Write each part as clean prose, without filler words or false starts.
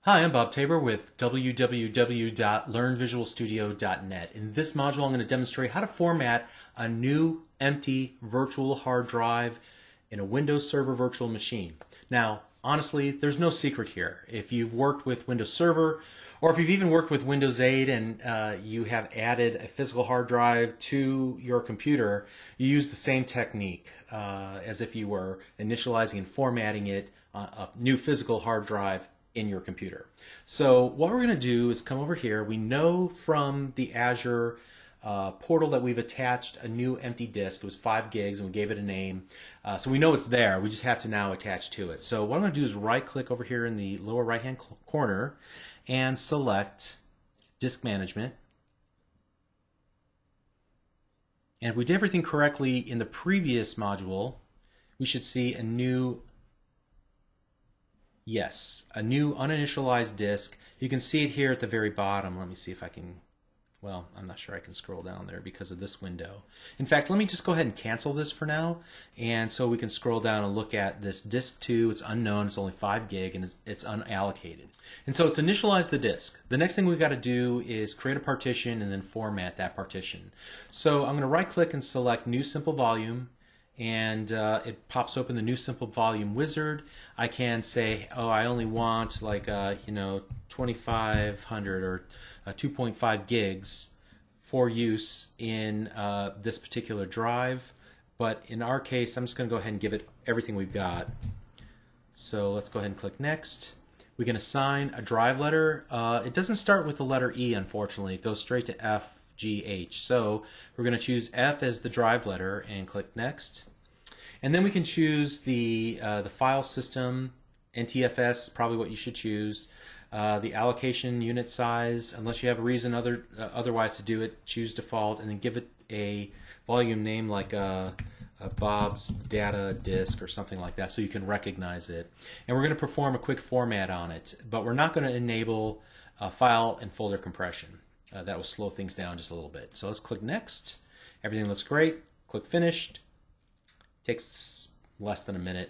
Hi, I'm Bob Tabor with www.learnvisualstudio.net. In this module, I'm going to demonstrate how to format a new empty virtual hard drive in a Windows Server virtual machine. Now, honestly, there's no secret here. If you've worked with Windows Server, or if you've even worked with Windows 8 and you have added a physical hard drive to your computer, you use the same technique as if you were initializing and formatting it on a new physical hard drive in your computer. So what we're going to do is come over here. We know from the Azure portal that we've attached a new empty disk. It was 5 gigs and we gave it a name. So we know it's there. We just have to now attach to it. So what I'm going to do is right click over here in the lower right hand corner and select Disk Management. And if we did everything correctly in the previous module, we should see a new uninitialized disk. You can see it here at the very bottom. Let me see if I can, well, I'm not sure I can scroll down there because of this window. In fact, let me just go ahead and cancel this for now. And so we can scroll down and look at this disk 2. It's unknown, it's only 5 gig, and it's unallocated. And so it's initialized the disk. The next thing we've got to do is create a partition and then format that partition. So I'm going to right click and select New Simple Volume. And it pops open the New Simple Volume wizard. I can say, oh, I only want like 2500 or 2.5 gigs for use in this particular drive. But in our case, I'm just going to go ahead and give it everything we've got. So let's go ahead and click Next. We can assign a drive letter. It doesn't start with the letter E, unfortunately. It goes straight to F. GH. So we're going to choose F as the drive letter and click Next. And then we can choose the file system. NTFS is probably what you should choose. The allocation unit size, unless you have a reason otherwise to do it, choose default and then give it a volume name like a Bob's Data Disk or something like that so you can recognize it. And we're going to perform a quick format on it, but we're not going to enable file and folder compression. That will slow things down just a little bit. So let's click Next. Everything looks great. Click Finished. Takes less than a minute.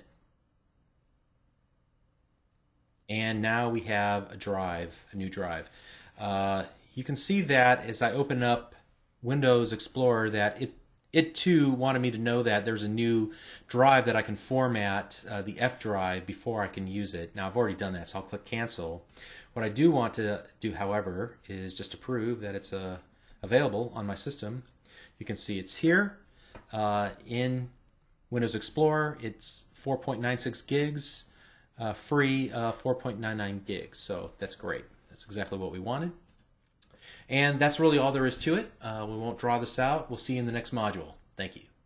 And now we have a drive, a new drive. You can see that as I open up Windows Explorer that it too wanted me to know that there's a new drive that I can format, the F drive, before I can use it. Now I've already done that, so I'll click Cancel. What I do want to do, however, is just to prove that it's available on my system. You can see it's here in Windows Explorer. It's 4.96 gigs, free 4.99 gigs. So that's great. That's exactly what we wanted. And that's really all there is to it. We won't draw this out. We'll see you in the next module. Thank you.